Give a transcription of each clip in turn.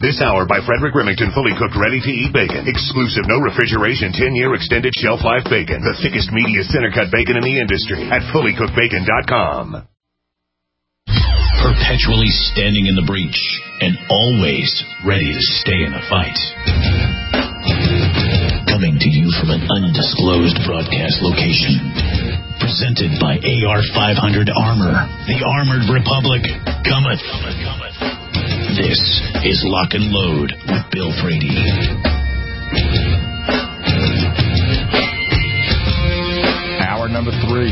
This hour by Frederick Remington, fully cooked, ready-to-eat bacon. Exclusive, no refrigeration, 10-year extended shelf life bacon. The thickest, meatiest center-cut bacon in the industry at fullycookedbacon.com. Perpetually standing in the breach and always ready to stay in the fight. Coming to you from an undisclosed broadcast location. Presented by AR-500 Armor. The Armored Republic cometh. This is Lock and Load with Bill Frady. Hour number 3.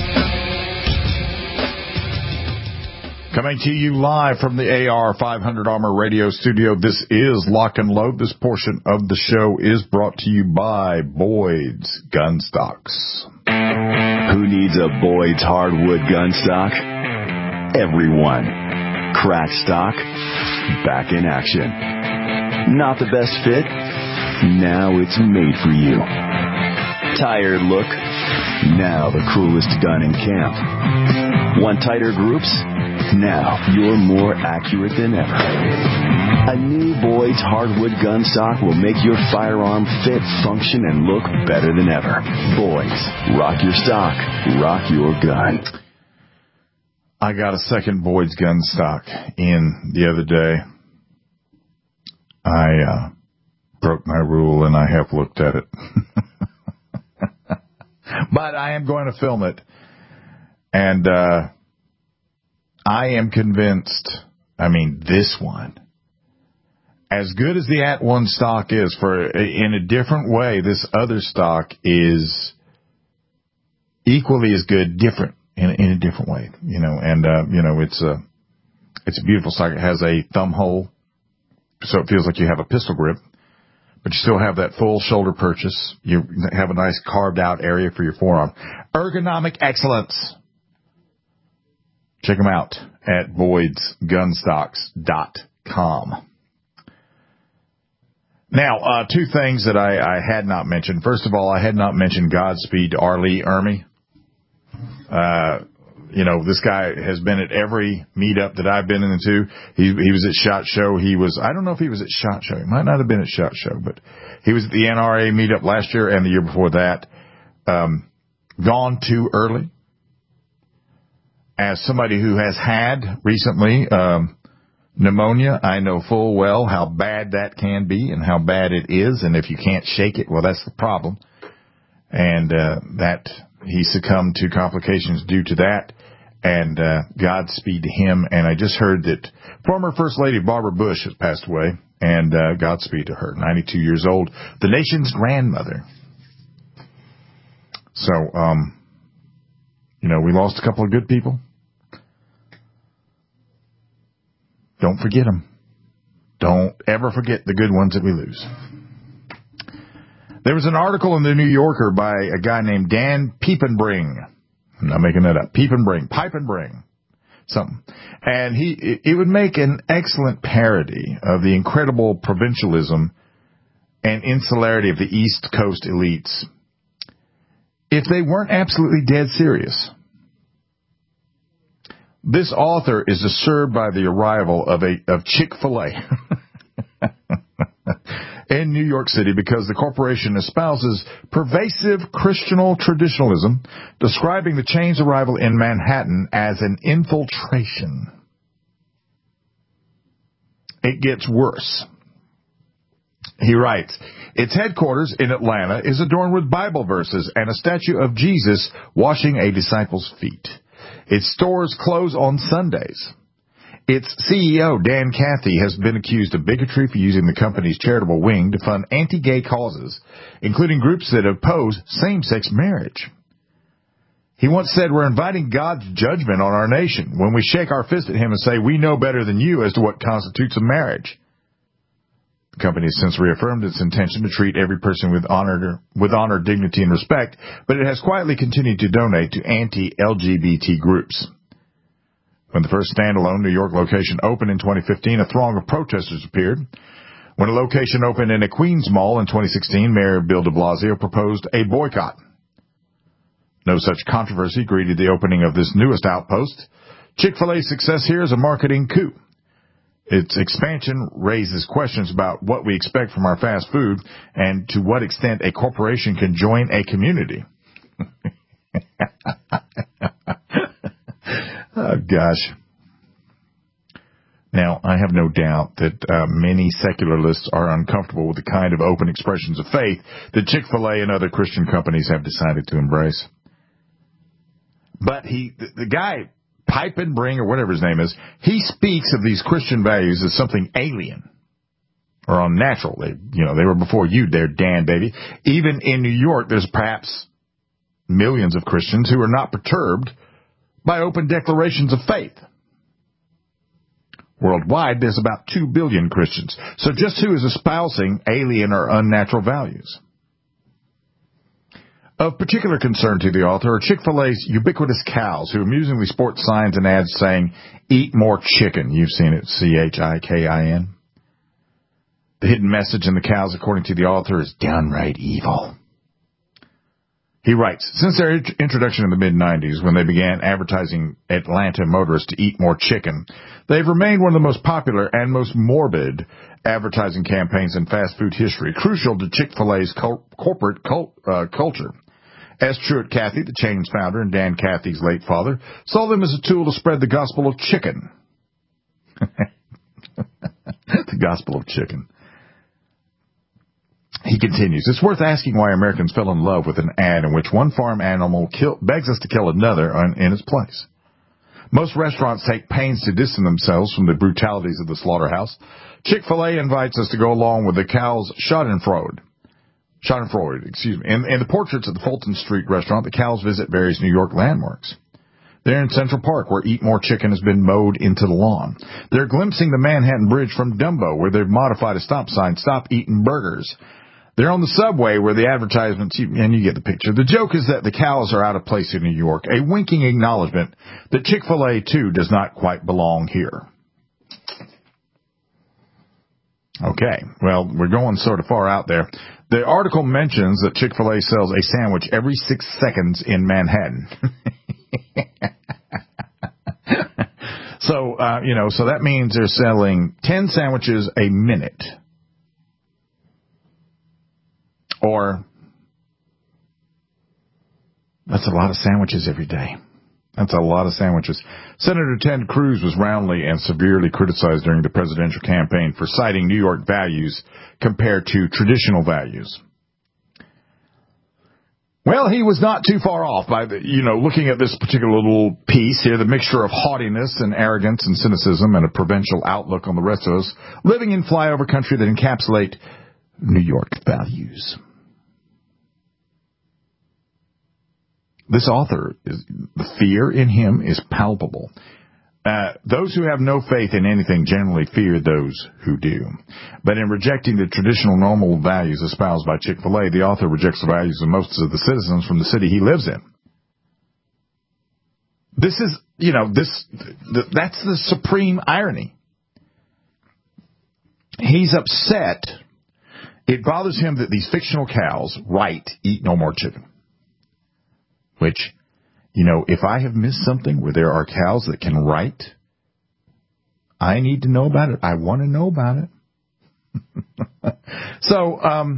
Coming to you live from the AR-500 Armor Radio Studio. This is Lock and Load. This portion of the show is brought to you by Boyd's Gun Stocks. Who needs a Boyd's hardwood gun stock? Everyone. Crack stock, back in action. Not the best fit? Now it's made for you. Tired look? Now the coolest gun in camp. Want tighter groups? Now you're more accurate than ever. A new Boyd's hardwood gun stock will make your firearm fit, function, and look better than ever. Boyd's, rock your stock, rock your gun. I got a second Boyd's gun stock in the other day. I broke my rule and I have looked at it. But I am going to film it. And I am convinced, this one, as good as the @1 stock is, in a different way, this other stock is equally as good, different. In a different way, it's a beautiful stock. It has a thumb hole, so it feels like you have a pistol grip, but you still have that full shoulder purchase. You have a nice carved out area for your forearm. Ergonomic excellence. Check them out at BoydsGunstocks.com. Now, two things that I had not mentioned. First of all, I had not mentioned Godspeed to R. Lee Ermey. This guy has been at every meetup that I've been into. He was at SHOT Show. I don't know if he was at SHOT Show. He might not have been at SHOT Show, but he was at the NRA meetup last year and the year before that. Gone too early. As somebody who has had recently, pneumonia, I know full well how bad that can be and how bad it is. And if you can't shake it, well, that's the problem. And, he succumbed to complications due to that, and Godspeed to him. And I just heard that former First Lady Barbara Bush has passed away, and Godspeed to her, 92 years old, the nation's grandmother. So, we lost a couple of good people. Don't forget them. Don't ever forget the good ones that we lose. There was an article in the New Yorker by a guy named Dan Piepenbring. I'm not making that up. Piepenbring. Something. And it would make an excellent parody of the incredible provincialism and insularity of the East Coast elites if they weren't absolutely dead serious. This author is disturbed by the arrival of Chick-fil-A. In New York City because the corporation espouses pervasive Christianal traditionalism, describing the chain's arrival in Manhattan as an infiltration. It gets worse. He writes, its headquarters in Atlanta is adorned with Bible verses and a statue of Jesus washing a disciple's feet. Its stores close on Sundays. Its CEO, Dan Cathy, has been accused of bigotry for using the company's charitable wing to fund anti-gay causes, including groups that oppose same-sex marriage. He once said, we're inviting God's judgment on our nation when we shake our fist at him and say, we know better than you as to what constitutes a marriage. The company has since reaffirmed its intention to treat every person with honor, dignity, and respect, but it has quietly continued to donate to anti-LGBT groups. When the first standalone New York location opened in 2015, a throng of protesters appeared. When a location opened in a Queens mall in 2016, Mayor Bill de Blasio proposed a boycott. No such controversy greeted the opening of this newest outpost. Chick-fil-A's success here is a marketing coup. its expansion raises questions about what we expect from our fast food and to what extent a corporation can join a community. Oh, gosh. Now, I have no doubt that many secularists are uncomfortable with the kind of open expressions of faith that Chick-fil-A and other Christian companies have decided to embrace. But the guy, Pipe and Bring, or whatever his name is, he speaks of these Christian values as something alien or unnatural. They were before you there, Dan, baby. Even in New York, there's perhaps millions of Christians who are not perturbed by open declarations of faith. Worldwide, there's about 2 billion Christians. So just who is espousing alien or unnatural values? Of particular concern to the author are Chick-fil-A's ubiquitous cows who amusingly sport signs and ads saying, "Eat more chicken." You've seen it, CHIKIN. The hidden message in the cows, according to the author, is downright evil. He writes, since their introduction in the mid-'90s, when they began advertising Atlanta motorists to eat more chicken, they've remained one of the most popular and most morbid advertising campaigns in fast food history, crucial to Chick-fil-A's corporate culture. S. Truett Cathy, the chain's founder, and Dan Cathy's late father, saw them as a tool to spread the gospel of chicken. The gospel of chicken. He continues, it's worth asking why Americans fell in love with an ad in which one farm animal begs us to kill another in its place. Most restaurants take pains to distance themselves from the brutalities of the slaughterhouse. Chick-fil-A invites us to go along with the cow's schadenfreude. In the portraits at the Fulton Street restaurant, the cows visit various New York landmarks. They're in Central Park, where Eat More Chicken has been mowed into the lawn. They're glimpsing the Manhattan Bridge from Dumbo, where they've modified a stop sign, "Stop Eating Burgers." They're on the subway where the advertisements, and you get the picture. The joke is that the cows are out of place in New York, a winking acknowledgement that Chick-fil-A, too, does not quite belong here. Okay, well, we're going sort of far out there. The article mentions that Chick-fil-A sells a sandwich every 6 seconds in Manhattan. So that means they're selling 10 sandwiches a minute. Or, that's a lot of sandwiches every day. That's a lot of sandwiches. Senator Ted Cruz was roundly and severely criticized during the presidential campaign for citing New York values compared to traditional values. Well, he was not too far off by looking at this particular little piece here, the mixture of haughtiness and arrogance and cynicism and a provincial outlook on the rest of us, living in flyover country that encapsulate New York values. This author, the fear in him is palpable. Those who have no faith in anything generally fear those who do. But in rejecting the traditional normal values espoused by Chick-fil-A, the author rejects the values of most of the citizens from the city he lives in. This is, that's the supreme irony. He's upset. It bothers him that these fictional cows write, "Eat no more chicken." Which, if I have missed something where there are cows that can write, I need to know about it. I want to know about it. So,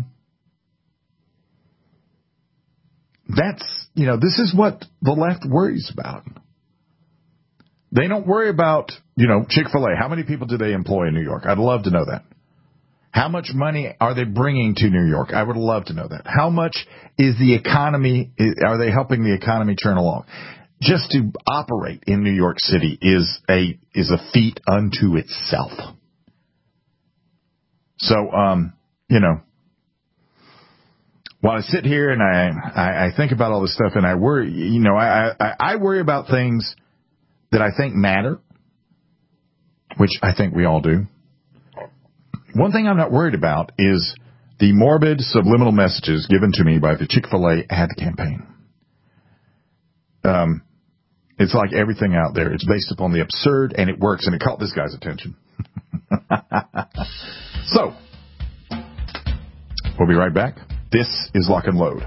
this is what the left worries about. They don't worry about, Chick-fil-A. How many people do they employ in New York? I'd love to know that. How much money are they bringing to New York? I would love to know that. How much is the economy, are they helping the economy churn along? Just to operate in New York City is a feat unto itself. So, while I sit here and I think about all this stuff and I worry, I worry about things that I think matter, which I think we all do. One thing I'm not worried about is the morbid subliminal messages given to me by the Chick-fil-A ad campaign. It's like everything out there. It's based upon the absurd, and it works, and it caught this guy's attention. So, we'll be right back. This is Lock and Load.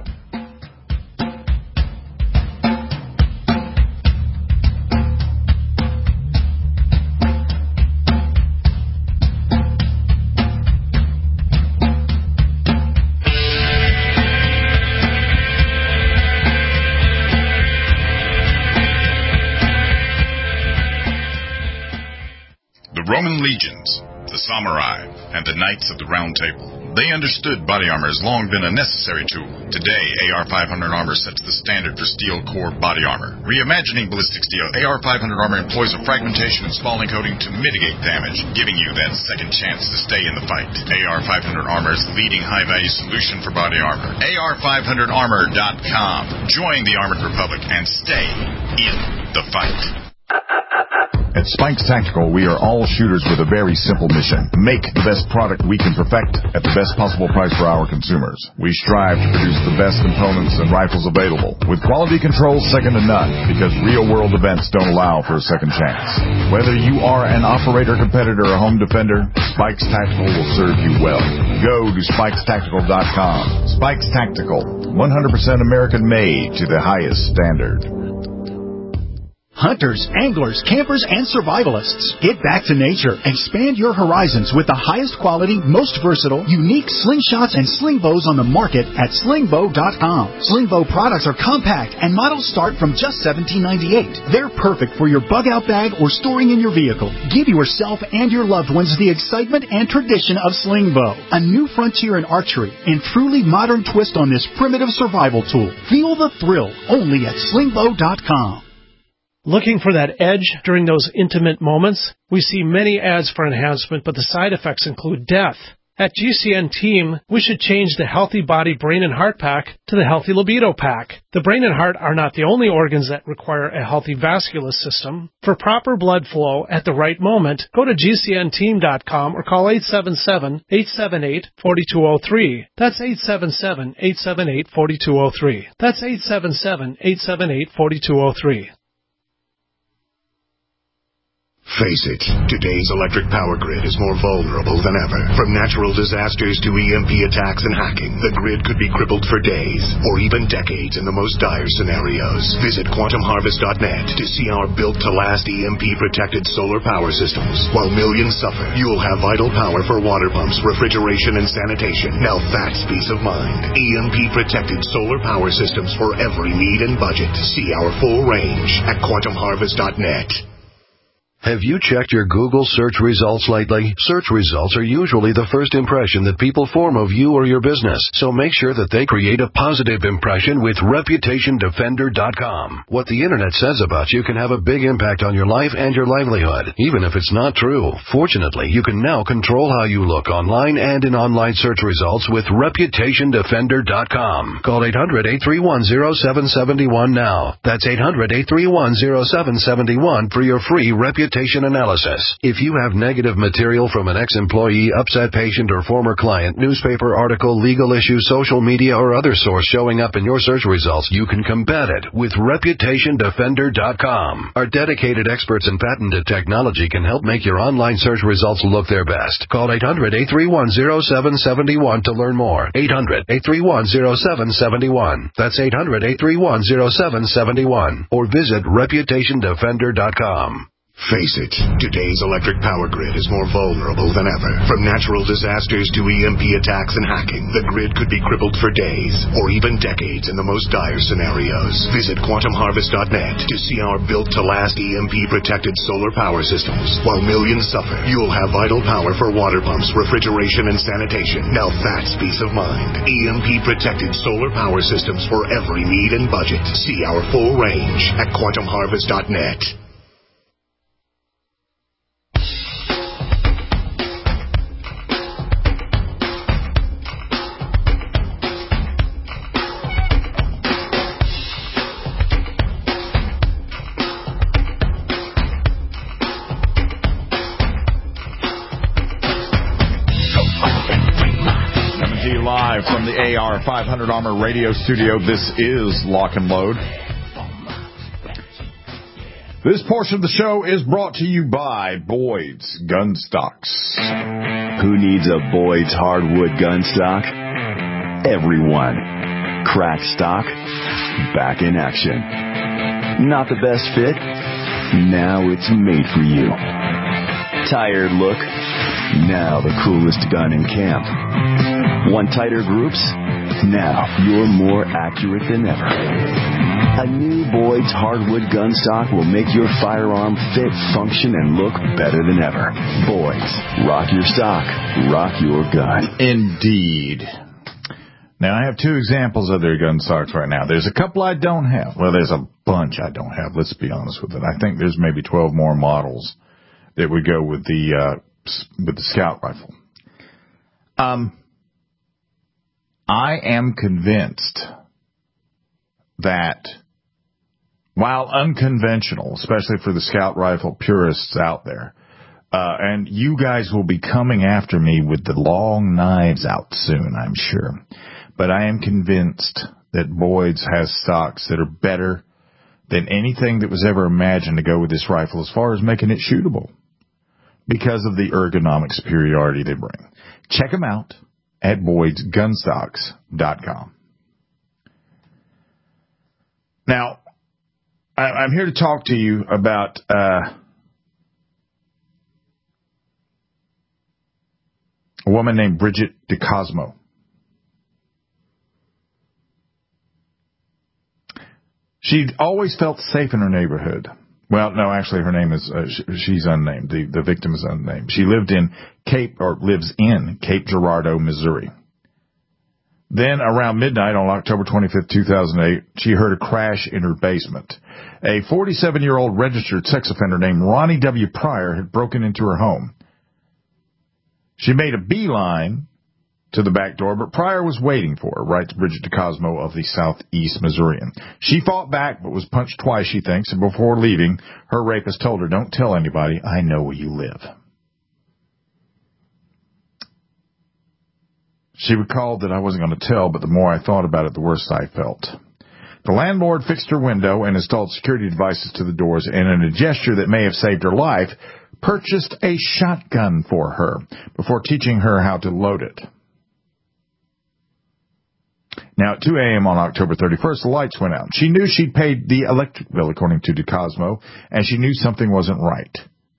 Roman legions, the samurai, and the knights of the Round Table. They understood body armor has long been a necessary tool. Today, AR-500 armor sets the standard for steel core body armor. Reimagining ballistic steel, AR-500 armor employs a fragmentation and spalling coating to mitigate damage, giving you that second chance to stay in the fight. AR-500 armor is the leading high-value solution for body armor. AR500armor.com. Join the Armored Republic and stay in the fight. At Spikes Tactical, we are all shooters with a very simple mission. Make the best product we can perfect at the best possible price for our consumers. We strive to produce the best components and rifles available, with quality control second to none, because real-world events don't allow for a second chance. Whether you are an operator, competitor, or home defender, Spikes Tactical will serve you well. Go to SpikesTactical.com. Spikes Tactical, 100% American-made to the highest standard. Hunters, anglers, campers, and survivalists. Get back to nature. Expand your horizons with the highest quality, most versatile, unique slingshots and sling bows on the market at slingbow.com. Slingbow products are compact and models start from just $17.98. They're perfect for your bug-out bag or storing in your vehicle. Give yourself and your loved ones the excitement and tradition of Slingbow, a new frontier in archery and truly modern twist on this primitive survival tool. Feel the thrill only at slingbow.com. Looking for that edge during those intimate moments? We see many ads for enhancement, but the side effects include death. At GCN Team, we should change the Healthy Body Brain and Heart Pack to the Healthy Libido Pack. The brain and heart are not the only organs that require a healthy vascular system. For proper blood flow at the right moment, go to GCNteam.com or call 877-878-4203. That's 877-878-4203. That's 877-878-4203. Face it, today's electric power grid is more vulnerable than ever. From natural disasters to EMP attacks and hacking, the grid could be crippled for days or even decades in the most dire scenarios. Visit quantumharvest.net to see our built-to-last EMP-protected solar power systems. While millions suffer, you'll have vital power for water pumps, refrigeration, and sanitation. Now that's peace of mind. EMP-protected solar power systems for every need and budget. See our full range at quantumharvest.net. Have you checked your Google search results lately? Search results are usually the first impression that people form of you or your business, so make sure that they create a positive impression with ReputationDefender.com. What the Internet says about you can have a big impact on your life and your livelihood, even if it's not true. Fortunately, you can now control how you look online and in online search results with ReputationDefender.com. Call 800-831-0771 now. That's 800-831-0771 for your free reputation analysis. If you have negative material from an ex-employee, upset patient, or former client, newspaper article, legal issue, social media, or other source showing up in your search results, you can combat it with ReputationDefender.com. Our dedicated experts in patented technology can help make your online search results look their best. Call 800-831-0771 to learn more. 800-831-0771. That's 800-831-0771. Or visit ReputationDefender.com. Face it, today's electric power grid is more vulnerable than ever. From natural disasters to EMP attacks and hacking, the grid could be crippled for days or even decades in the most dire scenarios. Visit quantumharvest.net to see our built-to-last EMP-protected solar power systems. While millions suffer, you'll have vital power for water pumps, refrigeration, and sanitation. Now that's peace of mind. EMP-protected solar power systems for every need and budget. See our full range at quantumharvest.net. From the AR500 Armor radio studio, this is Lock and Load. This portion of the show is brought to you by Boyd's Gun Stocks. Who needs a Boyd's hardwood gun stock? Everyone. Crack stock, back in action. Not the best fit? Now it's made for you. Tired look? Now the coolest gun in camp. Want tighter groups? Now you're more accurate than ever. A new Boyd's hardwood gun stock will make your firearm fit, function, and look better than ever. Boyd's. Rock your stock. Rock your gun. Indeed. Now, I have two examples of their gun stocks right now. There's a couple I don't have. Well, there's a bunch I don't have. Let's be honest with it. I think there's maybe 12 more models that would go with the Scout rifle. I am convinced that while unconventional, especially for the Scout rifle purists out there, and you guys will be coming after me with the long knives out soon, I'm sure. But I am convinced that Boyd's has stocks that are better than anything that was ever imagined to go with this rifle as far as making it shootable because of the ergonomic superiority they bring. Check them out at BoydsGunstocks.com. Now, I'm here to talk to you about a woman named Bridget DeCosmo. She'd always felt safe in her neighborhood. Well, no, actually, her name is, she's unnamed. The victim is unnamed. She lives in Cape Girardeau, Missouri. Then, around midnight on October 25th, 2008, she heard a crash in her basement. A 47-year-old registered sex offender named Ronnie W. Pryor had broken into her home. She made a beeline to the back door, but Pryor was waiting for her, writes Bridget DeCosmo of the Southeast Missourian. She fought back, but was punched twice, she thinks, and before leaving, her rapist told her, "Don't tell anybody, I know where you live." She recalled that I wasn't going to tell, but the more I thought about it, the worse I felt. The landlord fixed her window and installed security devices to the doors, and in a gesture that may have saved her life, purchased a shotgun for her before teaching her how to load it. Now, at 2 a.m. on October 31st, the lights went out. She knew she'd paid the electric bill, according to DeCosmo, and she knew something wasn't right.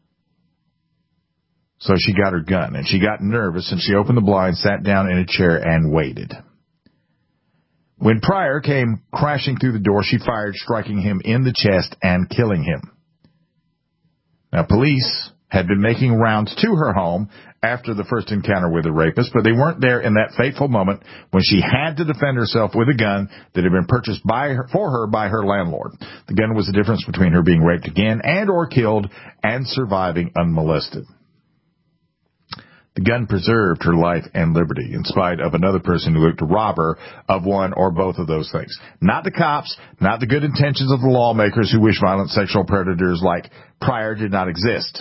So she got her gun, and she got nervous, and she opened the blind, sat down in a chair, and waited. When Pryor came crashing through the door, she fired, striking him in the chest and killing him. Now, police had been making rounds to her home after the first encounter with the rapist, but they weren't there in that fateful moment when she had to defend herself with a gun that had been purchased for her by her landlord. The gun was the difference between her being raped again and or killed and surviving unmolested. The gun preserved her life and liberty in spite of another person who looked to rob her of one or both of those things. Not the cops, not the good intentions of the lawmakers who wish violent sexual predators like Pryor did not exist.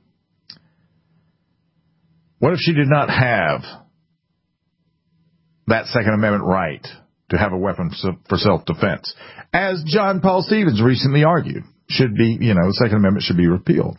What if she did not have that Second Amendment right to have a weapon for self-defense? As John Paul Stevens recently argued, the Second Amendment should be repealed.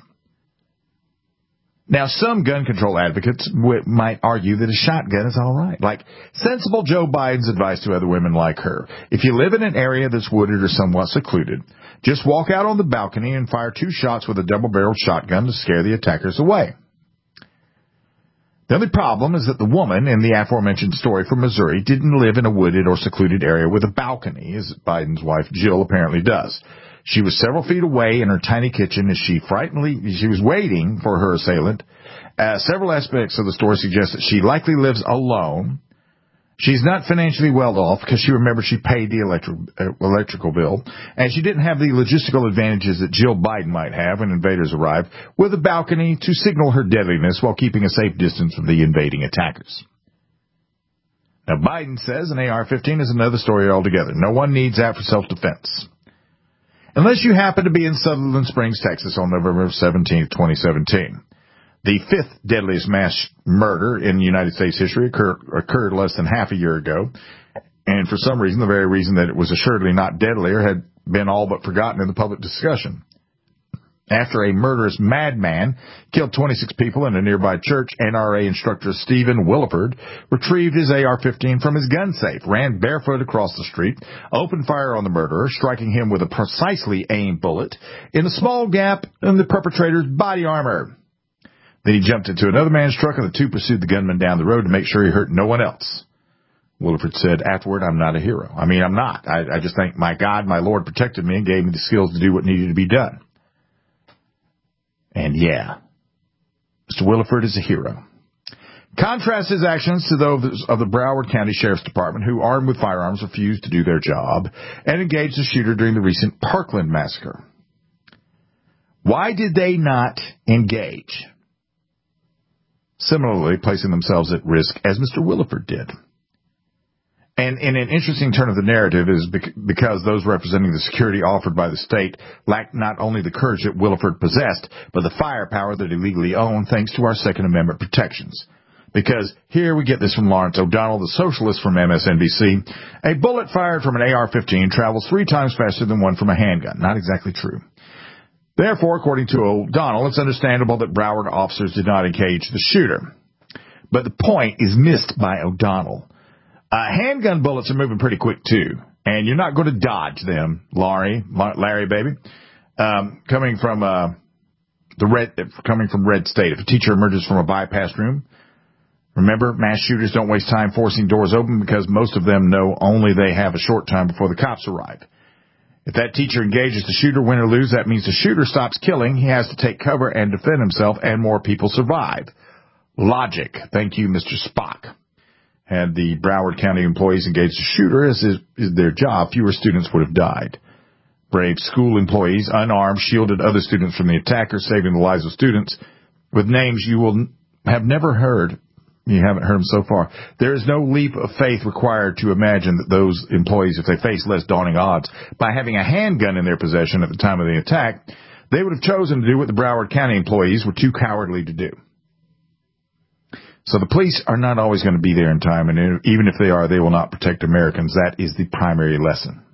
Now, some gun control advocates might argue that a shotgun is all right, like sensible Joe Biden's advice to other women like her. If you live in an area that's wooded or somewhat secluded, just walk out on the balcony and fire 2 shots with a double-barreled shotgun to scare the attackers away. The only problem is that the woman in the aforementioned story from Missouri didn't live in a wooded or secluded area with a balcony, as Biden's wife Jill apparently does. She was several feet away in her tiny kitchen as she was waiting for her assailant. Several aspects of the story suggest that she likely lives alone. She's not financially well off because she paid the electrical bill, and she didn't have the logistical advantages that Jill Biden might have when invaders arrive, with a balcony to signal her deadliness while keeping a safe distance from the invading attackers. Now, Biden says an AR-15 is another story altogether. No one needs that for self-defense. Unless you happen to be in Sutherland Springs, Texas on November 17, 2017. The 5th deadliest mass murder in United States history occurred less than half a year ago, and for some reason, the very reason that it was assuredly not deadlier had been all but forgotten in the public discussion. After a murderous madman killed 26 people in a nearby church, NRA instructor Stephen Williford retrieved his AR-15 from his gun safe, ran barefoot across the street, opened fire on the murderer, striking him with a precisely aimed bullet in a small gap in the perpetrator's body armor. Then he jumped into another man's truck, and the two pursued the gunman down the road to make sure he hurt no one else. Williford said, afterward, I'm not a hero. I mean, I'm not. I just think my God, my Lord protected me and gave me the skills to do what needed to be done. And yeah, Mr. Williford is a hero. Contrast his actions to those of the Broward County Sheriff's Department, who, armed with firearms, refused to do their job and engaged the shooter during the recent Parkland massacre. Why did they not engage? Similarly, placing themselves at risk as Mr. Williford did. And in an interesting turn of the narrative is because those representing the security offered by the state lacked not only the courage that Williford possessed, but the firepower that he legally owned thanks to our Second Amendment protections. Because here we get this from Lawrence O'Donnell, the socialist from MSNBC. A bullet fired from an AR-15 travels 3 times faster than one from a handgun. Not exactly true. Therefore, according to O'Donnell, it's understandable that Broward officers did not engage the shooter. But the point is missed by O'Donnell. Handgun bullets are moving pretty quick, too. And you're not going to dodge them, Larry, baby. Coming from Red State. If a teacher emerges from a bypass room, remember, mass shooters don't waste time forcing doors open because most of them know only they have a short time before the cops arrive. If that teacher engages the shooter, win or lose, that means the shooter stops killing, he has to take cover and defend himself, and more people survive. Logic. Thank you, Mr. Spock. Had the Broward County employees engaged the shooter, as is their job, fewer students would have died. Brave school employees, unarmed, shielded other students from the attacker, saving the lives of students with names you will have never heard. You haven't heard them so far. There is no leap of faith required to imagine that those employees, if they face less daunting odds, by having a handgun in their possession at the time of the attack, they would have chosen to do what the Broward County employees were too cowardly to do. So the police are not always going to be there in time, and even if they are, they will not protect Americans. That is the primary lesson.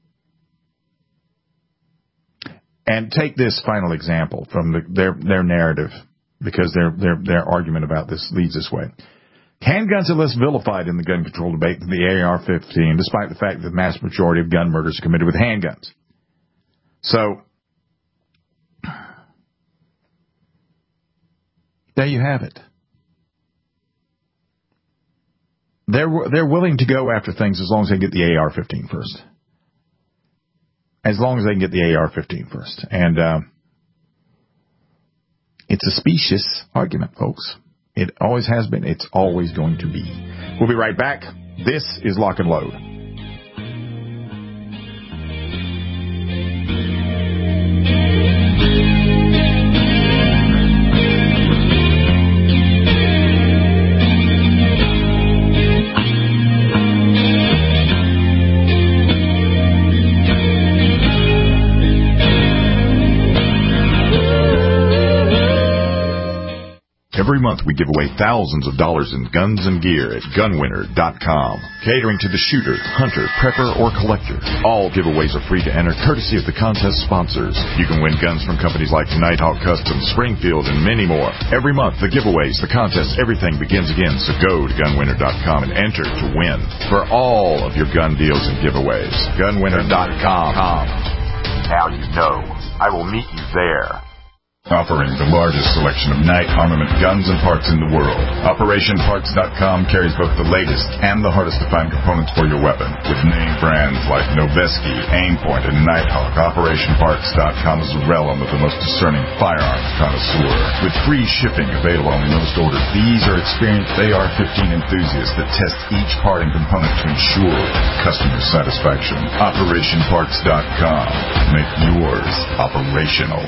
And take this final example from their narrative, because their argument about this leads this way. Handguns are less vilified in the gun control debate than the AR-15, despite the fact that the vast majority of gun murders are committed with handguns. So, there you have it. They're willing to go after things as long as they get the AR-15 first. As long as they can get the AR-15 first. And it's a specious argument, folks. It always has been. It's always going to be. We'll be right back. This is Lock and Load. Every month we give away thousands of dollars in guns and gear at gunwinner.com. Catering to the shooter, hunter, prepper, or collector. All giveaways are free to enter, courtesy of the contest sponsors. You can win guns from companies like Nighthawk Customs, Springfield, and many more. Every month, the giveaways, the contests, everything begins again. So go to gunwinner.com and enter to win for all of your gun deals and giveaways. Gunwinner.com. Now you know. I will meet you there. Offering the largest selection of night armament guns and parts in the world. OperationParts.com carries both the latest and the hardest to find components for your weapon. With name brands like Noveske, Aimpoint, and Nighthawk, OperationParts.com is a realm of the most discerning firearms connoisseur. With free shipping available on most orders, these are experienced AR-15 enthusiasts that test each part and component to ensure customer satisfaction. OperationParts.com. Make yours operational.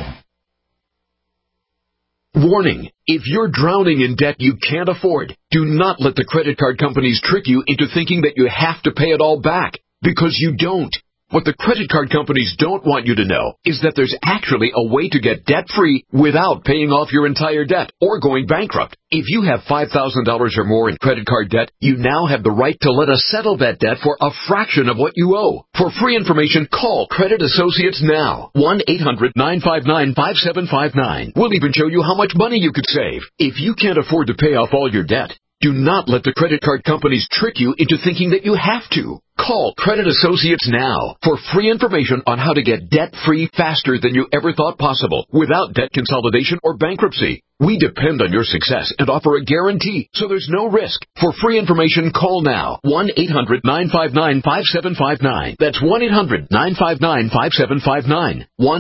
Warning, if you're drowning in debt you can't afford, do not let the credit card companies trick you into thinking that you have to pay it all back, because you don't. What the credit card companies don't want you to know is that there's actually a way to get debt-free without paying off your entire debt or going bankrupt. If you have $5,000 or more in credit card debt, you now have the right to let us settle that debt for a fraction of what you owe. For free information, call Credit Associates now. 1-800-959-5759. We'll even show you how much money you could save. If you can't afford to pay off all your debt, do not let the credit card companies trick you into thinking that you have to. Call Credit Associates now for free information on how to get debt-free faster than you ever thought possible without debt consolidation or bankruptcy. We depend on your success and offer a guarantee, so there's no risk. For free information, call now. 1-800-959-5759. That's 1-800-959-5759.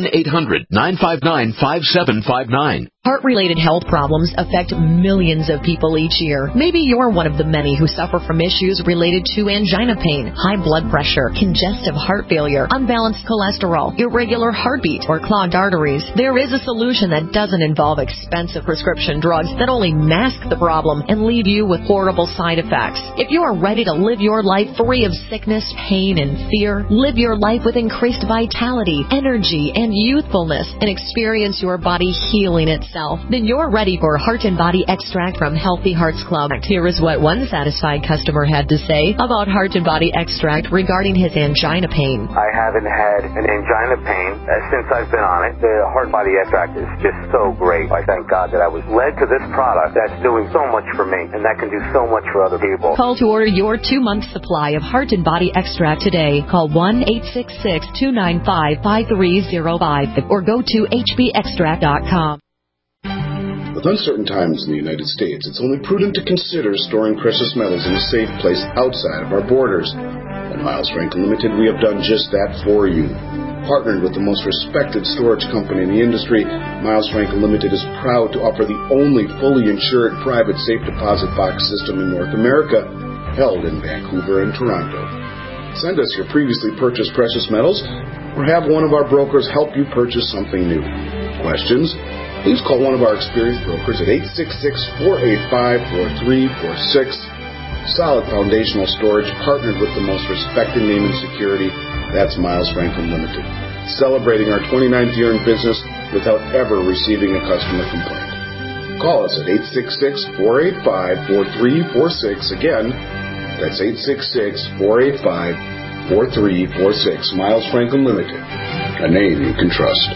1-800-959-5759. Heart-related health problems affect millions of people each year. Maybe you're one of the many who suffer from issues related to angina pain, high blood pressure, congestive heart failure, unbalanced cholesterol, irregular heartbeat, or clogged arteries. There is a solution that doesn't involve expensive prescription drugs that only mask the problem and leave you with horrible side effects. If you are ready to live your life free of sickness, pain, and fear, live your life with increased vitality, energy, and youthfulness, and experience your body healing itself, then you're ready for Heart and Body Extract from Healthy Hearts Club. Here is what one satisfied customer had to say about Heart and Body Extract regarding his angina pain. I haven't had an angina pain since I've been on it. The Heart and Body Extract is just so great. I thank God that I was led to this product that's doing so much for me, and that can do so much for other people. Call to order your 2-month supply of Heart and Body Extract today. Call 1-866-295-5305 or go to hbextract.com. With uncertain times in the United States, it's only prudent to consider storing precious metals in a safe place outside of our borders. At Miles Franklin Limited, we have done just that for you. Partnered with the most respected storage company in the industry, Miles Franklin Limited is proud to offer the only fully insured private safe deposit box system in North America, held in Vancouver and Toronto. Send us your previously purchased precious metals, or have one of our brokers help you purchase something new. Questions? Please call one of our experienced brokers at 866-485-4346. Solid foundational storage partnered with the most respected name in security. That's Miles Franklin Limited. Celebrating our 29th year in business without ever receiving a customer complaint. Call us at 866-485-4346. Again, that's 866-485-4346. Miles Franklin Limited. A name you can trust.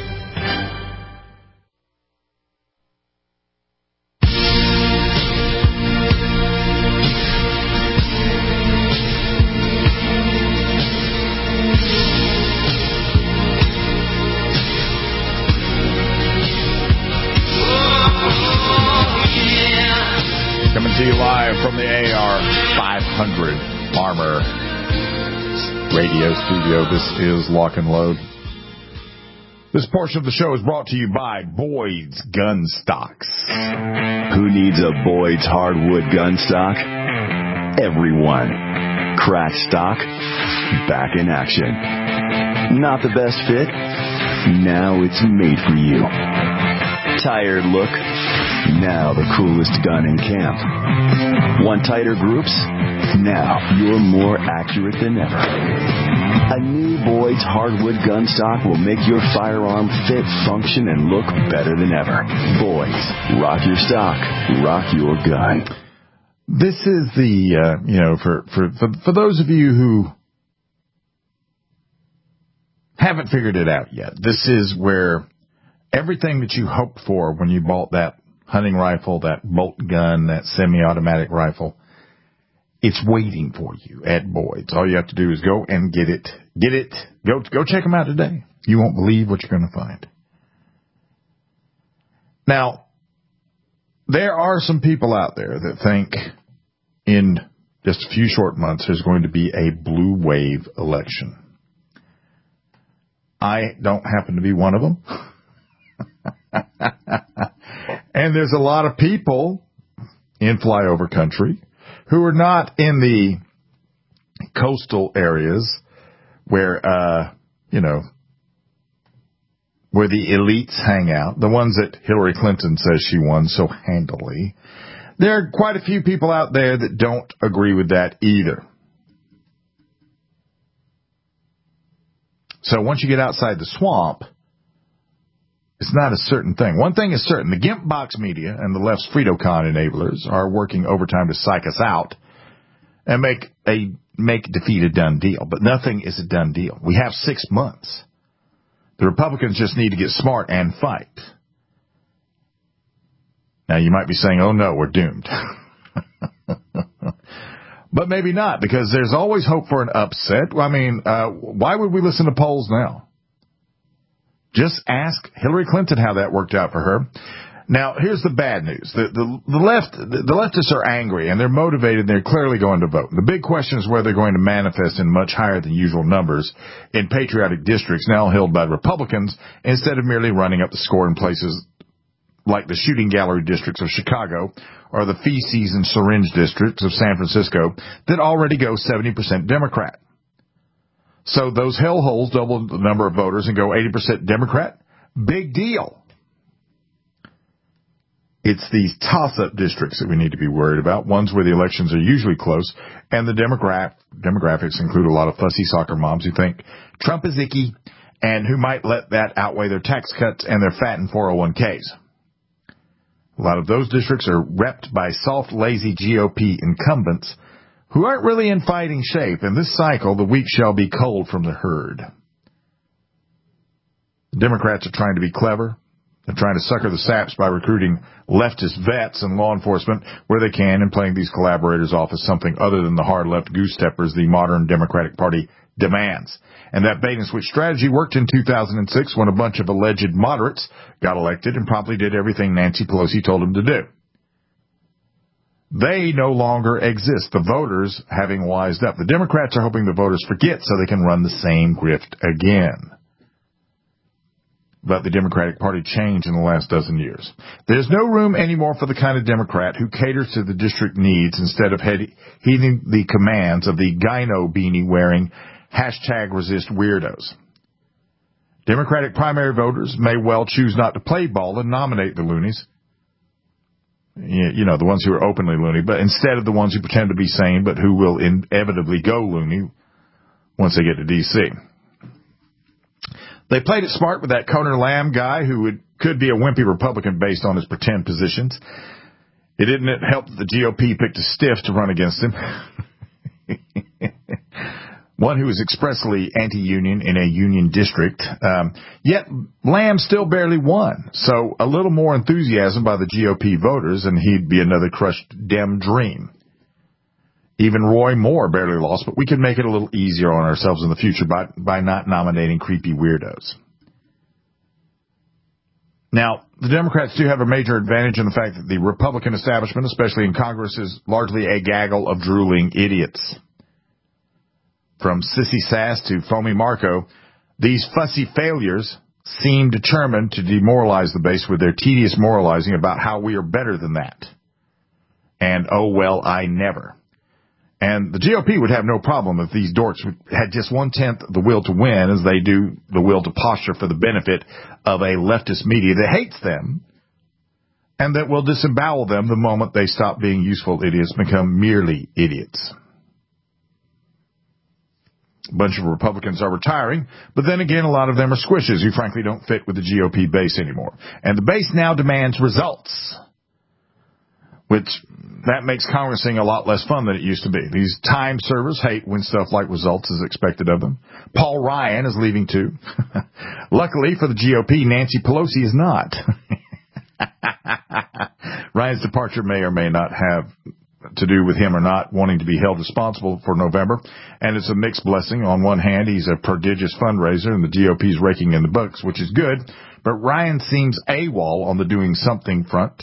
From the AR 500 Armor radio studio, this is Lock and Load. This portion of the show is brought to you by Boyd's Gun Stocks. Who needs a Boyd's hardwood gun stock? Everyone. Cracked stock, back in action. Not the best fit? Now it's made for you. Tired look? Now the coolest gun in camp. Want tighter groups? Now you're more accurate than ever. A new Boyd's hardwood gun stock will make your firearm fit, function, and look better than ever. Boyd's, rock your stock, rock your gun. This is the, for those of you who haven't figured it out yet, this is where everything that you hoped for when you bought that hunting rifle, that bolt gun, that semi-automatic rifle, it's waiting for you at Boyd's. All you have to do is go and get it. Go check them out today. You won't believe what you're going to find. Now, there are some people out there that think in just a few short months there's going to be a blue wave election. I don't happen to be one of them. And there's a lot of people in flyover country who are not in the coastal areas where, where the elites hang out, the ones that Hillary Clinton says she won so handily. There are quite a few people out there that don't agree with that either. So once you get outside the swamp, it's not a certain thing. One thing is certain. The Gimp Box media and the left's FreedoCon enablers are working overtime to psych us out and make defeat a done deal. But nothing is a done deal. We have 6 months. The Republicans just need to get smart and fight. Now, you might be saying, oh, no, we're doomed. But But maybe not, because there's always hope for an upset. I mean, why would we listen to polls now? Just ask Hillary Clinton how that worked out for her. Now, here's the bad news. The leftists are angry, and they're motivated, and they're clearly going to vote. The big question is whether they're going to manifest in much higher than usual numbers in patriotic districts now held by Republicans, instead of merely running up the score in places like the shooting gallery districts of Chicago or the feces and syringe districts of San Francisco that already go 70% Democrat. So those hellholes double the number of voters and go 80% Democrat? Big deal. It's these toss-up districts that we need to be worried about, ones where the elections are usually close, and the demographics include a lot of fussy soccer moms who think Trump is icky and who might let that outweigh their tax cuts and their fattened 401ks. A lot of those districts are repped by soft, lazy GOP incumbents who aren't really in fighting shape. In this cycle, the weak shall be culled from the herd. The Democrats are trying to be clever. They're trying to sucker the saps by recruiting leftist vets and law enforcement where they can and playing these collaborators off as something other than the hard left goose steppers the modern Democratic Party demands. And that bait-and-switch strategy worked in 2006 when a bunch of alleged moderates got elected and promptly did everything Nancy Pelosi told them to do. They no longer exist, the voters having wised up. The Democrats are hoping the voters forget so they can run the same grift again. But the Democratic Party changed in the last dozen years. There's no room anymore for the kind of Democrat who caters to the district needs instead of heeding the commands of the gyno beanie-wearing #resist weirdos. Democratic primary voters may well choose not to play ball and nominate the loonies. You know, the ones who are openly loony, but instead of the ones who pretend to be sane but who will inevitably go loony once they get to D.C. They played it smart with that Conor Lamb guy who could be a wimpy Republican based on his pretend positions. It didn't help that the GOP picked a stiff to run against him. One who was expressly anti-union in a union district. Yet Lamb still barely won. So a little more enthusiasm by the GOP voters and he'd be another crushed Dem dream. Even Roy Moore barely lost, but we can make it a little easier on ourselves in the future by not nominating creepy weirdos. Now, the Democrats do have a major advantage in the fact that the Republican establishment, especially in Congress, is largely a gaggle of drooling idiots. From Sissy Sass to Foamy Marco, these fussy failures seem determined to demoralize the base with their tedious moralizing about how we are better than that. And, oh, well, I never. And the GOP would have no problem if these dorks had just 1/10 the will to win as they do the will to posture for the benefit of a leftist media that hates them and that will disembowel them the moment they stop being useful idiots and become merely idiots. A bunch of Republicans are retiring, but then again, a lot of them are squishes who frankly don't fit with the GOP base anymore. And the base now demands results, which that makes congressing a lot less fun than it used to be. These time servers hate when stuff like results is expected of them. Paul Ryan is leaving too. Luckily for the GOP, Nancy Pelosi is not. Ryan's departure may or may not have to do with him or not wanting to be held responsible for November, and it's a mixed blessing. On one hand, he's a prodigious fundraiser, and the GOP's raking in the books, which is good, but Ryan seems AWOL on the doing something front.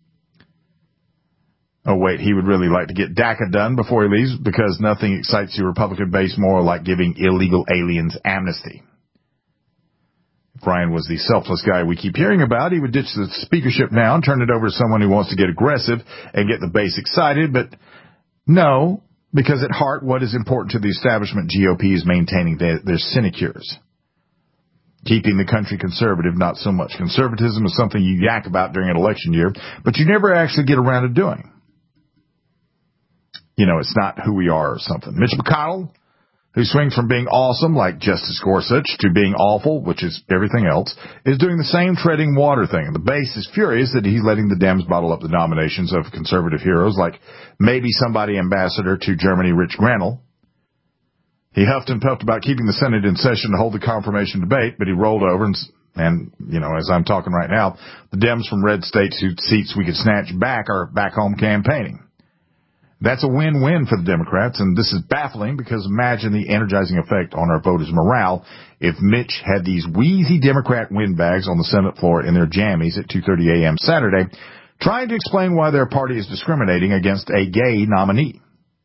Oh, wait, he would really like to get DACA done before he leaves because nothing excites the Republican base more like giving illegal aliens amnesty. If Ryan was the selfless guy we keep hearing about, he would ditch the speakership now and turn it over to someone who wants to get aggressive and get the base excited. But no, because at heart, what is important to the establishment GOP is maintaining their sinecures. Keeping the country conservative, not so much. Conservatism is something you yak about during an election year, but you never actually get around to doing. You know, it's not who we are or something. Mitch McConnell, who swings from being awesome, like Justice Gorsuch, to being awful, which is everything else, is doing the same treading water thing. And the base is furious that he's letting the Dems bottle up the nominations of conservative heroes, like maybe somebody ambassador to Germany, Rich Granel. He huffed and puffed about keeping the Senate in session to hold the confirmation debate, but he rolled over and, you know, as I'm talking right now, the Dems from red states whose seats we could snatch back are back home campaigning. That's a win-win for the Democrats, and this is baffling because imagine the energizing effect on our voters' morale if Mitch had these wheezy Democrat windbags on the Senate floor in their jammies at 2:30 a.m. Saturday, trying to explain why their party is discriminating against a gay nominee.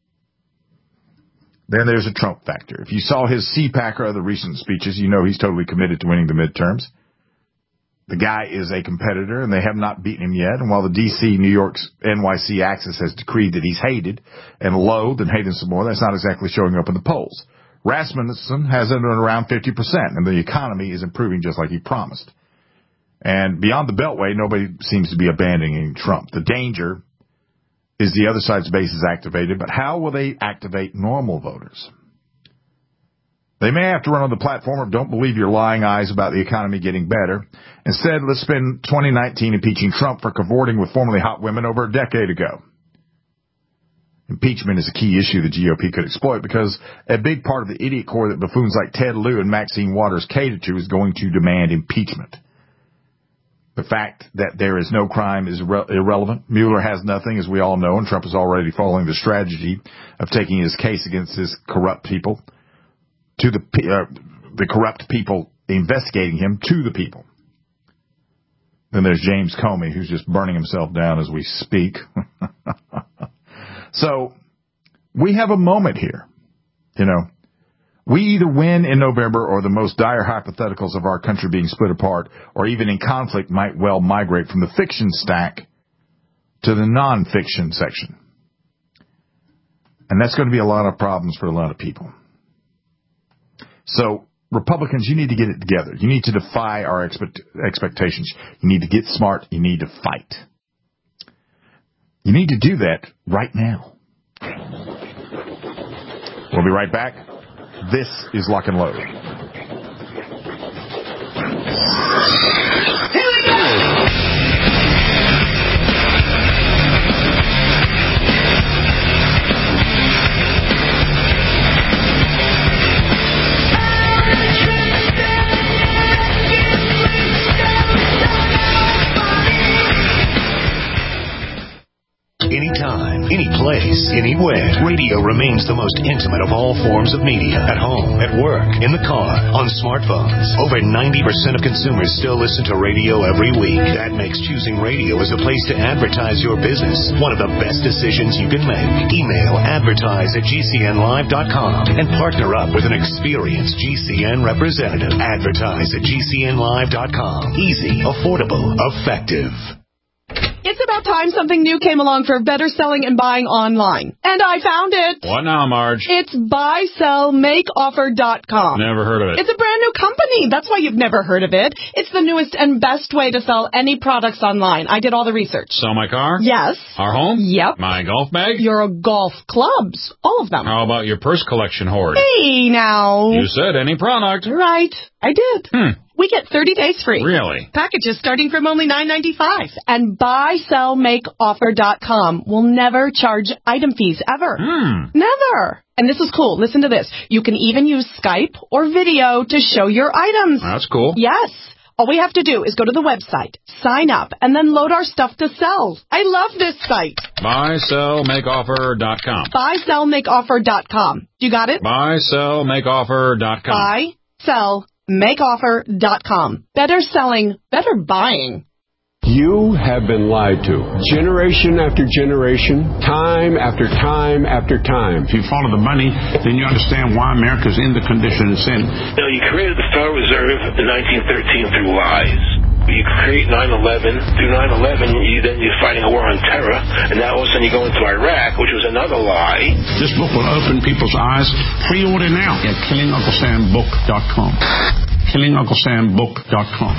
Then there's a Trump factor. If you saw his CPAC or the recent speeches, you know he's totally committed to winning the midterms. The guy is a competitor, and they have not beaten him yet. And while the D.C., New York's NYC axis has decreed that he's hated and loathed and hated some more, that's not exactly showing up in the polls. Rasmussen has it at around 50%, and the economy is improving just like he promised. And beyond the Beltway, nobody seems to be abandoning Trump. The danger is the other side's base is activated, but how will they activate normal voters? They may have to run on the platform of don't believe your lying eyes about the economy getting better. Instead, let's spend 2019 impeaching Trump for cavorting with formerly hot women over a decade ago. Impeachment is a key issue the GOP could exploit because a big part of the idiot core that buffoons like Ted Lieu and Maxine Waters cater to is going to demand impeachment. The fact that there is no crime is irrelevant. Mueller has nothing, as we all know, and Trump is already following the strategy of taking his case against his corrupt people to the corrupt people investigating him to the people. Then there's James Comey, who's just burning himself down as we speak. So we have a moment here. You know, we either win in November or the most dire hypotheticals of our country being split apart or even in conflict might well migrate from the fiction stack to the non-fiction section. And that's going to be a lot of problems for a lot of people. So, Republicans, you need to get it together. You need to defy our expectations. You need to get smart. You need to fight. You need to do that right now. We'll be right back. This is Lock and Load. Here we go! Anytime, any place, anywhere. Radio remains the most intimate of all forms of media. At home, at work, in the car, on smartphones. Over 90% of consumers still listen to radio every week. That makes choosing radio as a place to advertise your business one of the best decisions you can make. Email advertise@gcnlive.com and partner up with an experienced GCN representative. Advertise@gcnlive.com. Easy, affordable, effective. It's about time something new came along for better selling and buying online. And I found it. What now, Marge? It's buysellmakeoffer.com. Never heard of it. It's a brand new company. That's why you've never heard of it. It's the newest and best way to sell any products online. I did all the research. Sell my car? Yes. Our home? Yep. My golf bag? Your golf clubs. All of them. How about your purse collection hoard? Hey, now. You said any product. Right. I did. We get 30 days free. Really? Packages starting from only $9.95. And buysellmakeoffer.com will never charge item fees ever. Never. And this is cool. Listen to this. You can even use Skype or video to show your items. That's cool. Yes. All we have to do is go to the website, sign up, and then load our stuff to sell. I love this site. Buysellmakeoffer.com. Buysellmakeoffer.com. You got it? Buysellmakeoffer.com. Buysellmakeoffer.com. Better selling, better buying. You have been lied to. Generation after generation, time after time after time. If you follow the money, then you understand why America's in the condition it's in. You created the Federal Reserve in 1913 through lies. You create 9/11. Through 9/11, you're fighting a war on terror, and now all of a sudden you go into Iraq, which was another lie. This book will open people's eyes. Pre-order now at KillingUncleSamBook.com. KillingUncleSamBook.com.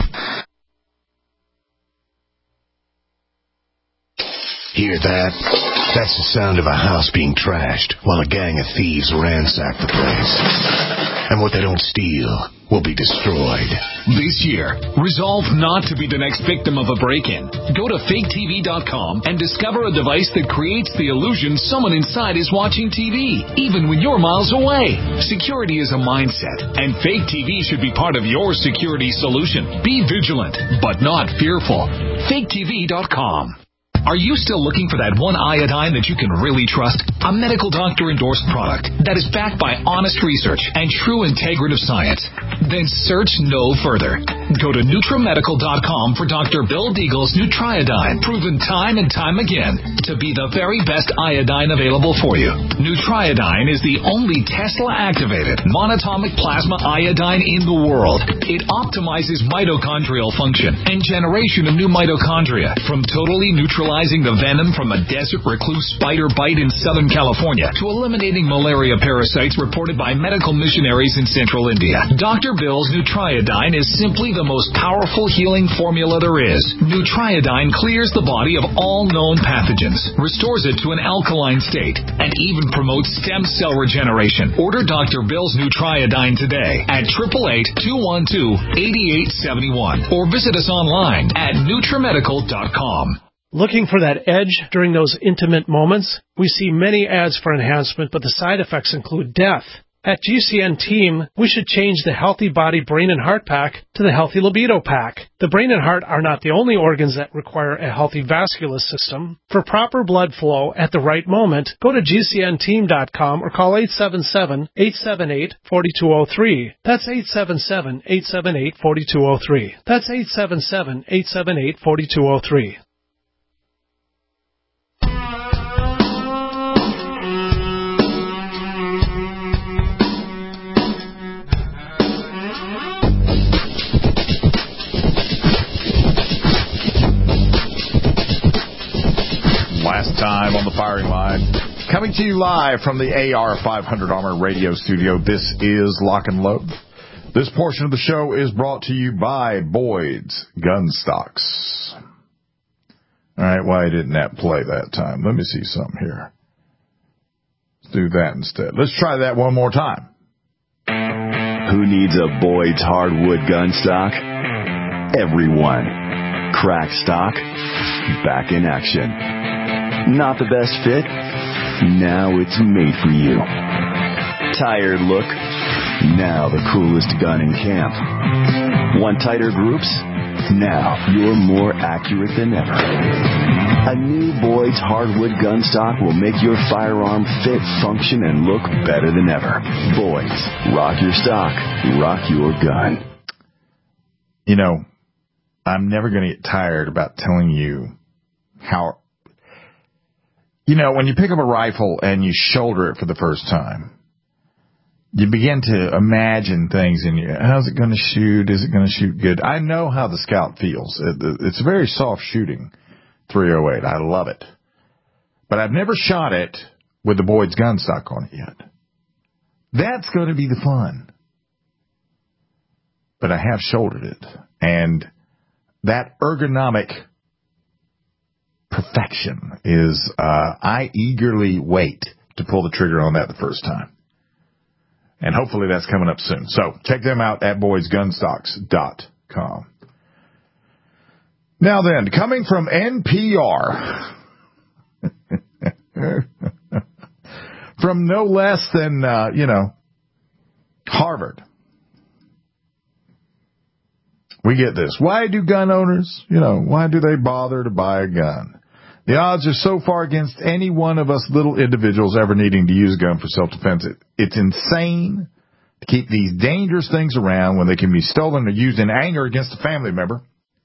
Hear that? That's the sound of a house being trashed while a gang of thieves ransack the place. And what they don't steal will be destroyed. This year, resolve not to be the next victim of a break-in. Go to faketv.com and discover a device that creates the illusion someone inside is watching TV, even when you're miles away. Security is a mindset, and Fake TV should be part of your security solution. Be vigilant, but not fearful. faketv.com. Are you still looking for that one iodine that you can really trust? A medical doctor endorsed product that is backed by honest research and true integrative science? Then search no further. Go to NutriMedical.com for Dr. Bill Deagle's Nutriodine, proven time and time again to be the very best iodine available for you. Nutriodine is the only Tesla-activated monatomic plasma iodine in the world. It optimizes mitochondrial function and generation of new mitochondria, from totally neutralizing the venom from a desert recluse spider bite in Southern California to eliminating malaria parasites reported by medical missionaries in Central India. Dr. Bill's Nutriodine is simply the most powerful healing formula there is. Nutriodine clears the body of all known pathogens, restores it to an alkaline state, and even promotes stem cell regeneration. Order Dr. Bill's Nutriodine today at 888-212-8871 or visit us online at NutriMedical.com. Looking for that edge during those intimate moments? We see many ads for enhancement, but the side effects include death. At GCN Team, we should change the Healthy Body, Brain, and Heart Pack to the Healthy Libido Pack. The brain and heart are not the only organs that require a healthy vascular system. For proper blood flow at the right moment, go to GCNteam.com or call 877-878-4203. That's 877-878-4203. That's 877-878-4203. Last time on the firing line. Coming to you live from the AR500 Armor radio studio, this is Lock and Load. This portion of the show is brought to you by Boyd's Gun Stocks. All right, why didn't that play that time? Let me see something here. Let's do that instead. Let's try that one more time. Who needs a Boyd's hardwood gun stock? Everyone. Crack stock, back in action. Not the best fit? Now it's made for you. Tired look? Now the coolest gun in camp. Want tighter groups? Now you're more accurate than ever. A new Boyd's hardwood gun stock will make your firearm fit, function, and look better than ever. Boyd's. Rock your stock. Rock your gun. You know, I'm never going to get tired about telling you how... You know, when you pick up a rifle and you shoulder it for the first time, you begin to imagine things in you. How's it going to shoot? Is it going to shoot good? I know how the Scout feels. It's a very soft shooting 308. I love it. But I've never shot it with the Boyd's gun stock on it yet. That's going to be the fun. But I have shouldered it. And that ergonomic perfection is, I eagerly wait to pull the trigger on that the first time. And hopefully that's coming up soon. So check them out at boydsgunstocks.com. Now then, coming from NPR, from no less than, Harvard. We get this. Why do gun owners, why do they bother to buy a gun? The odds are so far against any one of us little individuals ever needing to use a gun for self-defense. It's insane to keep these dangerous things around when they can be stolen or used in anger against a family member.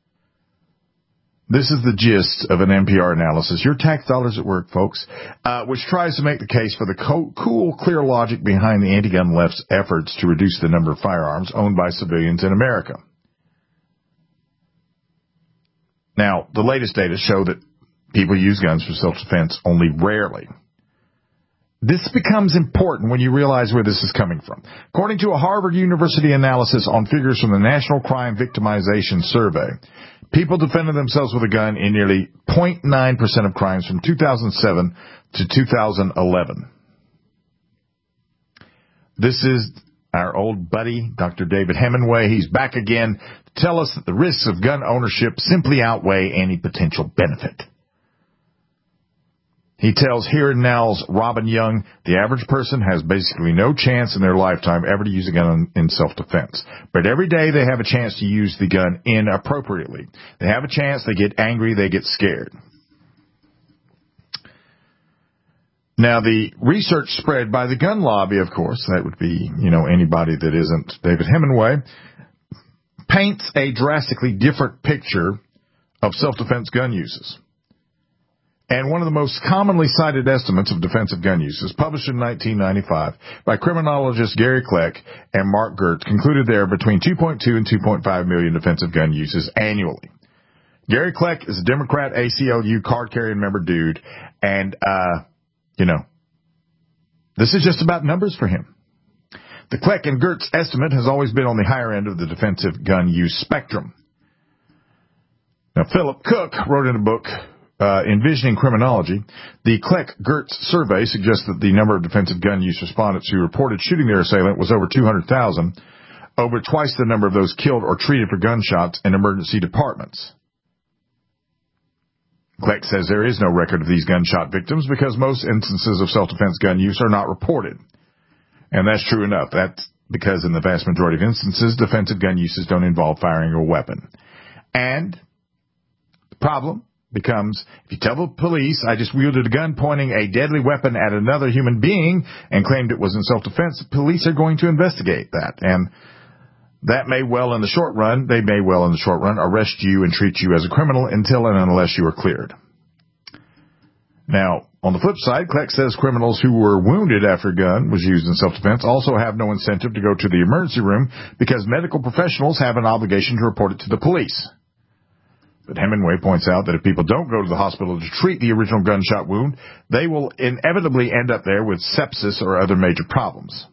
This is the gist of an NPR analysis. Your tax dollars at work, folks, which tries to make the case for the cool, clear logic behind the anti-gun left's efforts to reduce the number of firearms owned by civilians in America. Now, the latest data show that people use guns for self-defense only rarely. This becomes important when you realize where this is coming from. According to a Harvard University analysis on figures from the National Crime Victimization Survey, people defended themselves with a gun in nearly 0.9% of crimes from 2007 to 2011. This is our old buddy, Dr. David Hemingway. He's back again to tell us that the risks of gun ownership simply outweigh any potential benefit. He tells Here and Now's Robin Young, the average person has basically no chance in their lifetime ever to use a gun in self-defense. But every day they have a chance to use the gun inappropriately. They have a chance, they get angry, they get scared. Now, the research spread by the gun lobby, of course, that would be, anybody that isn't David Hemingway, paints a drastically different picture of self-defense gun uses. And one of the most commonly cited estimates of defensive gun uses, published in 1995 by criminologists Gary Kleck and Mark Gertz, concluded there are between 2.2 and 2.5 million defensive gun uses annually. Gary Kleck is a Democrat ACLU card-carrying member dude, and, this is just about numbers for him. The Kleck and Gertz estimate has always been on the higher end of the defensive gun use spectrum. Now, Philip Cook wrote in a book, Envisioning Criminology, the Kleck-Gertz survey suggests that the number of defensive gun use respondents who reported shooting their assailant was over 200,000, over twice the number of those killed or treated for gunshots in emergency departments. Kleck says there is no record of these gunshot victims because most instances of self-defense gun use are not reported. And that's true enough. That's because in the vast majority of instances, defensive gun uses don't involve firing a weapon. And the problem becomes, if you tell the police, I just wielded a gun pointing a deadly weapon at another human being and claimed it was in self-defense, the police are going to investigate that. And that may well in the short run, arrest you and treat you as a criminal until and unless you are cleared. Now, on the flip side, Kleck says criminals who were wounded after a gun was used in self-defense also have no incentive to go to the emergency room because medical professionals have an obligation to report it to the police. But Hemingway points out that if people don't go to the hospital to treat the original gunshot wound, they will inevitably end up there with sepsis or other major problems.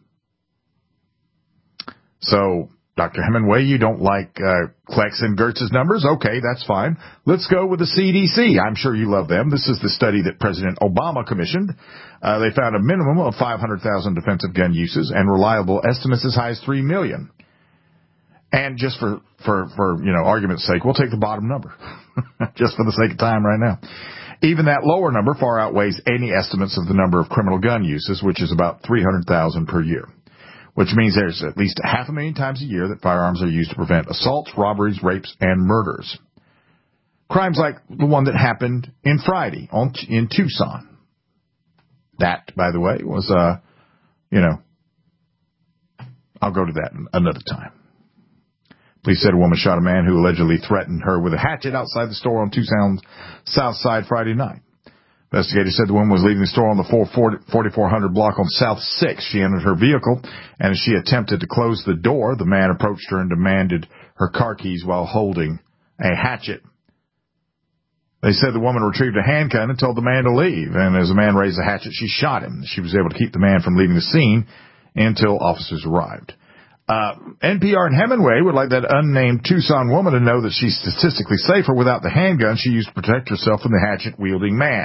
So, Dr. Hemingway, you don't like Kleck's and Gertz's numbers? Okay, that's fine. Let's go with the CDC. I'm sure you love them. This is the study that President Obama commissioned. They found a minimum of 500,000 defensive gun uses and reliable estimates as high as 3 million. And just for argument's sake, we'll take the bottom number, just for the sake of time right now. Even that lower number far outweighs any estimates of the number of criminal gun uses, which is about 300,000 per year, which means there's at least 500,000 times a year that firearms are used to prevent assaults, robberies, rapes, and murders. Crimes like the one that happened in Friday in Tucson. That, by the way, was, I'll go to that another time. Police said a woman shot a man who allegedly threatened her with a hatchet outside the store on Tucson's south side Friday night. Investigators said the woman was leaving the store on the 4400 block on South 6. She entered her vehicle, and as she attempted to close the door, the man approached her and demanded her car keys while holding a hatchet. They said the woman retrieved a handgun and told the man to leave, and as the man raised the hatchet, she shot him. She was able to keep the man from leaving the scene until officers arrived. NPR and Hemingway would like that unnamed Tucson woman to know that she's statistically safer without the handgun she used to protect herself from the hatchet-wielding man.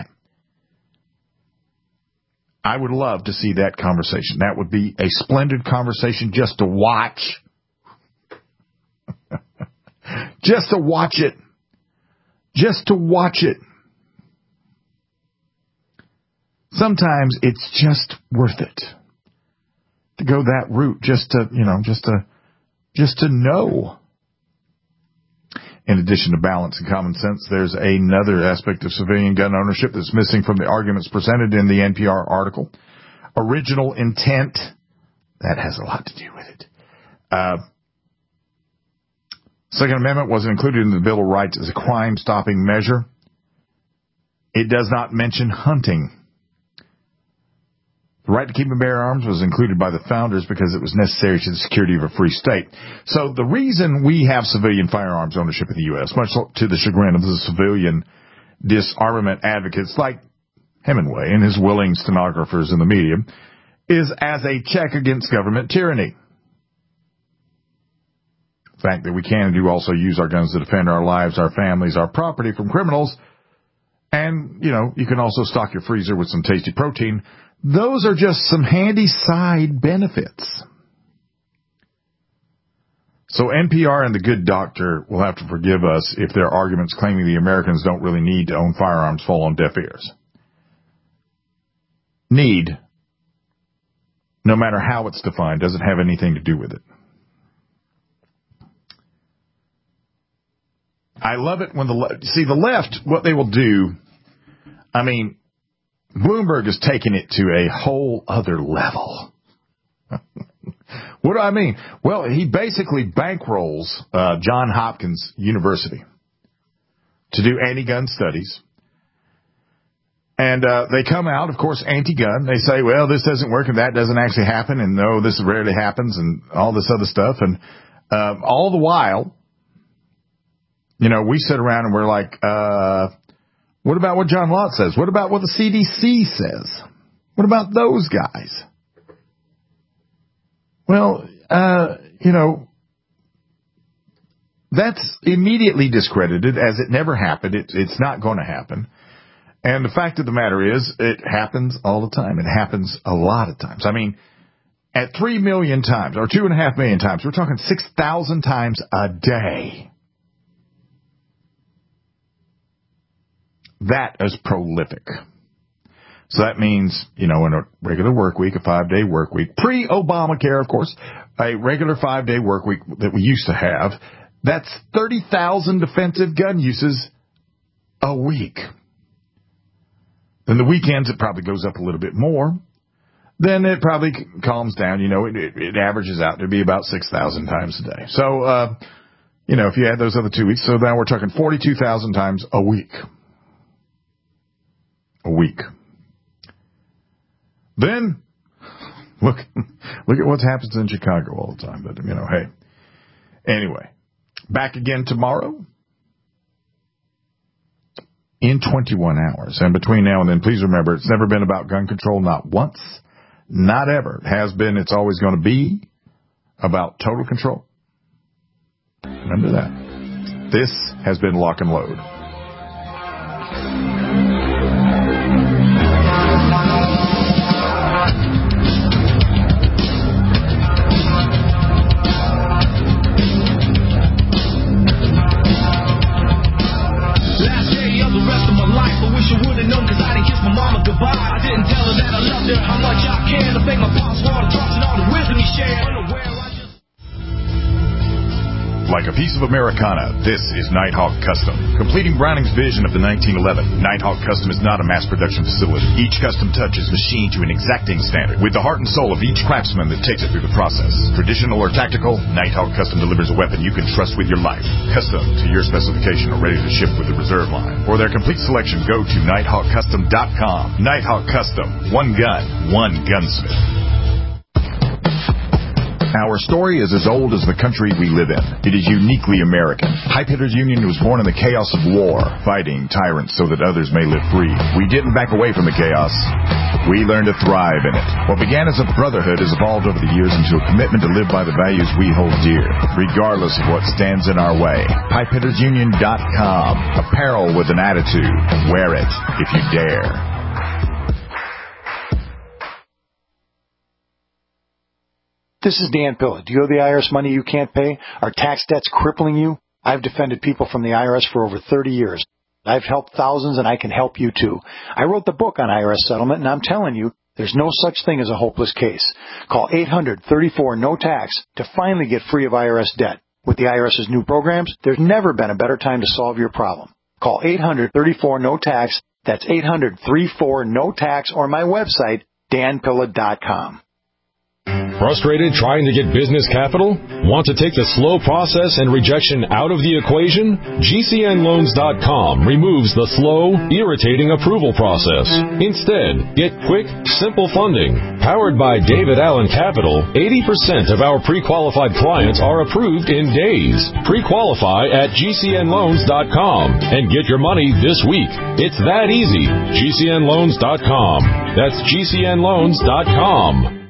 I would love to see that conversation. That would be a splendid conversation just to watch. Just to watch it. Just to watch it. Sometimes it's just worth it to go that route, just to know. In addition to balance and common sense, there's another aspect of civilian gun ownership that's missing from the arguments presented in the NPR article. Original intent. That has a lot to do with it. Second Amendment wasn't included in the Bill of Rights as a crime-stopping measure. It does not mention hunting. The right to keep and bear arms was included by the founders because it was necessary to the security of a free state. So the reason we have civilian firearms ownership in the U.S., much to the chagrin of the civilian disarmament advocates like Hemingway and his willing stenographers in the media, is as a check against government tyranny. The fact that we can and do also use our guns to defend our lives, our families, our property from criminals, and, you can also stock your freezer with some tasty protein. Those are just some handy side benefits. So NPR and the good doctor will have to forgive us if their arguments claiming the Americans don't really need to own firearms fall on deaf ears. Need, no matter how it's defined, doesn't have anything to do with it. I love it when the left, what they will do, Bloomberg is taking it to a whole other level. What do I mean? Well, he basically bankrolls Johns Hopkins University to do anti-gun studies. And they come out, of course, anti-gun. They say, well, this doesn't work and that doesn't actually happen, and no, this rarely happens, and all this other stuff. And all the while, we sit around and we're like, what about what John Lott says? What about what the CDC says? What about those guys? Well, that's immediately discredited as it never happened. It's not going to happen. And the fact of the matter is, it happens all the time. It happens a lot of times. I mean, at 3 million times, or 2.5 million times, we're talking 6,000 times a day. That is prolific. So that means, in a regular work week, a 5-day work week, pre-Obamacare, of course, a regular 5-day work week that we used to have, that's 30,000 defensive gun uses a week. Then the weekends, it probably goes up a little bit more. Then it probably calms down. It averages out to be about 6,000 times a day. So, if you add those other 2 weeks, so now we're talking 42,000 times a week. A week. Then, look at what happens in Chicago all the time. But, hey. Anyway, back again tomorrow. In 21 hours. And between now and then, please remember, it's never been about gun control, not once, not ever. It has been, it's always going to be about total control. Remember that. This has been Lock and Load. I didn't tell her that I loved her, how much I care to thank my pops for all the trust and all the wisdom he shared. Like a piece of Americana, this is Nighthawk Custom. Completing Browning's vision of the 1911, Nighthawk Custom is not a mass production facility. Each custom touch is machined to an exacting standard, with the heart and soul of each craftsman that takes it through the process. Traditional or tactical, Nighthawk Custom delivers a weapon you can trust with your life. Custom to your specification or ready to ship with the reserve line. For their complete selection, go to NighthawkCustom.com. Nighthawk Custom. One gun, one gunsmith. Our story is as old as the country we live in. It is uniquely American. Pipe Hitters Union was born in the chaos of war, fighting tyrants so that others may live free. We didn't back away from the chaos. We learned to thrive in it. What began as a brotherhood has evolved over the years into a commitment to live by the values we hold dear, regardless of what stands in our way. PipeHittersUnion.com. Apparel with an attitude. Wear it if you dare. This is Dan Pilla. Do you owe the IRS money you can't pay? Are tax debts crippling you? I've defended people from the IRS for over 30 years. I've helped thousands, and I can help you too. I wrote the book on IRS settlement, and I'm telling you, there's no such thing as a hopeless case. Call 800-34-NO-TAX to finally get free of IRS debt. With the IRS's new programs, there's never been a better time to solve your problem. Call 800-34-NO-TAX. That's 800-34-NO-TAX, or my website, danpilla.com. Frustrated trying to get business capital? Want to take the slow process and rejection out of the equation? GCNLoans.com removes the slow, irritating approval process. Instead, get quick, simple funding. Powered by David Allen Capital, 80% of our pre-qualified clients are approved in days. Pre-qualify at GCNLoans.com and get your money this week. It's that easy. GCNLoans.com. That's GCNLoans.com.